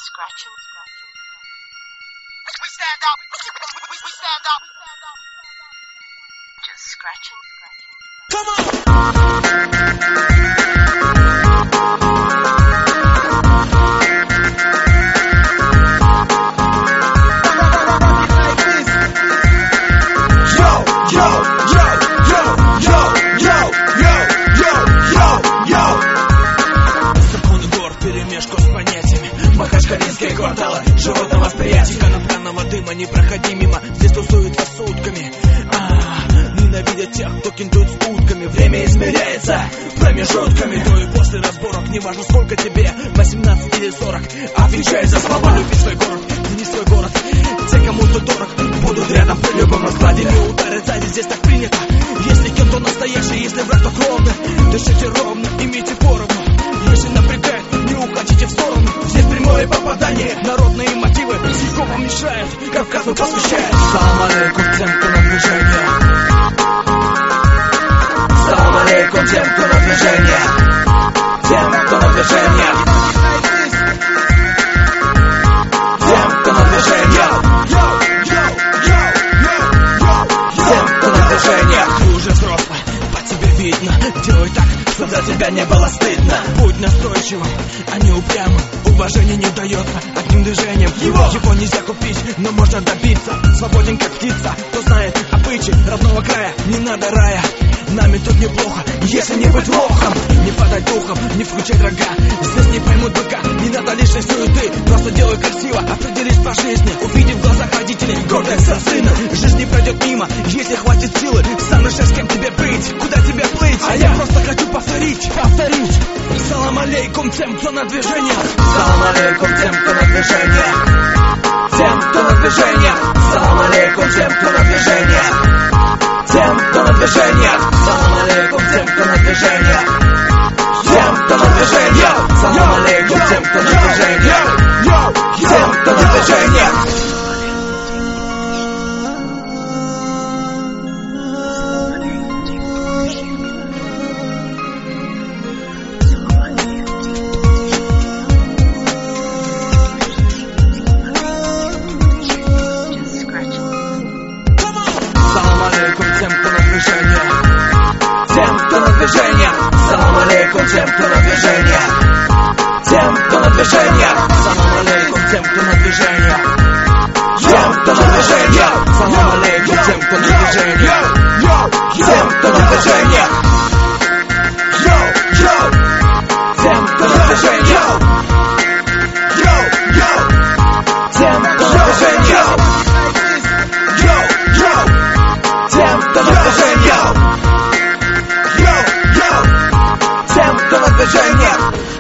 scratching. We stand up. We stand up. Just scratching. Come on. Калинские кварталы животного восприятия, конопляного дыма не проходи мимо. Здесь тусуются сутками, ненавидят тех, кто кентует с утками. Время измеряется промежутками. До и после разборок, неважно сколько тебе, 18 или 40. Отвечай за слова, люби свой город, не свой город. Те, кому ты дорог, будут рядом при любом раскладе. Не ударят сзади, здесь так принято. Если кем-то настоящий, если враг, то кровно. Дышите ровно, имейте поровну. Если напрягает, не уходите в сторону. Здесь прямое попадание, народные мотивы легко вам мешают, Кавказу посвящают. Салам алейкум тем, кто на движении. Салам алейкум тем, кто на движении. Тем, кто на движении. Тем, кто на движении. Тем, кто на движении. Ты уже взрослый, по тебе видно. Делай так, чтобы за тебя не было стыдно. Будь настойчивым, а не упрямым. Уважение не удается одним движением. Его нельзя купить, но можно добиться. Свободен как птица, кто знает обычаи родного края. Не надо рая, нами тут неплохо, если не быть лохом. Не падать духом, не включать рога. Здесь не поймут быка, не надо лишней суеты. Просто делай красиво, определись по жизни. Увидев в глазах родителей гордость за сына. Жизнь не пройдет мимо, если хватит силы. Сам решай, с кем тебе быть, куда тебе плыть. А я просто хочу повторить. Салам алейкум тем, кто на движении. Салам алейкум тем, кто на движении. Тем, кто на движении. Салам алейкум тем, кто на движении. Тем, кто на движении. Салам алейкум тем, кто на движении. Тем, кто на движении. Салам алейкум тем, кто на движении. Тем, кто на движении. Тем, кто на движении. Салам алейкум тем, кто на движении. Тем, кто на движении. Салам алейкум тем, кто на движении. Тем, кто на движении. Салам алейкум тем, кто на движении. Тем, кто на движении. Тем, кто на движении. Тем, кто на движении. Тем, кто на движении. Тем, кто на движении.